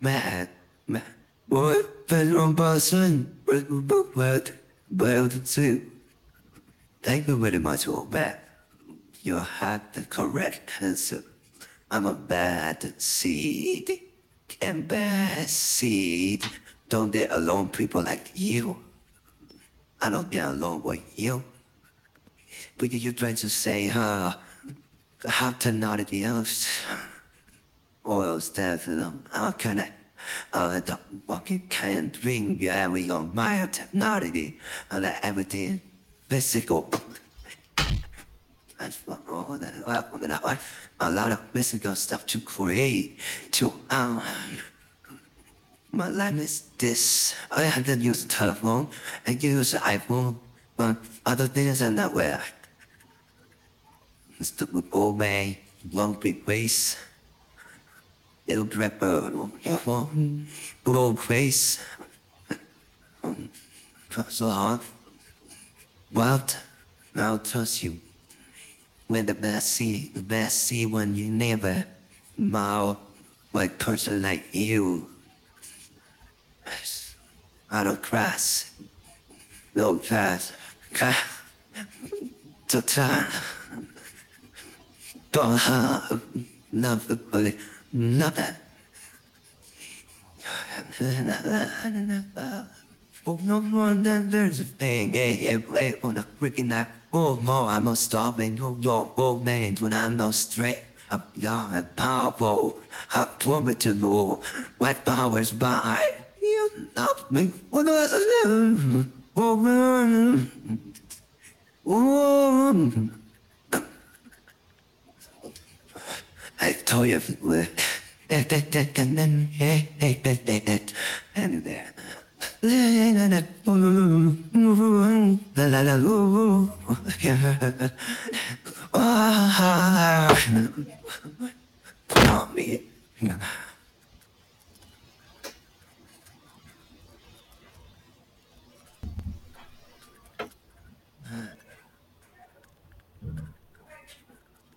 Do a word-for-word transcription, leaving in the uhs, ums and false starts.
mad, mad. What bedroom person? But but to thank you very much for that. You had the correct answer. I'm a bad seed. And bad seed. Don't get along people like you. I don't get along with you. But you're trying to say, huh? How technology else? Or else that um, how can I? Uh, the fucking can't bring every on my technology and everything physical. That's what all that I a lot of physical stuff to create to um my life is this. I have to use telephone and use iPhone, but other things are not where. Stupid old man, long big face, little rapper, good old face, so hard. What? I'll trust you. When the best see, the best see when you never mouth like person like you. Out of class, no class, class, to time. Don't have nothing, nothing. Oh, no more than there's a thing, yeah, yeah, play on a freaking night. Oh, more, I'm a starving, oh, your old man, when I'm not straight. I'm young and powerful, I'm formidable, what powers by. You love me, what was I do? Oh, man. Oh, I told you, that, that, that, and then, hey, hey, that, that, that, and there. La la la ooh, ah, ah, ah, ah, ah, ah, ah, ah, ah,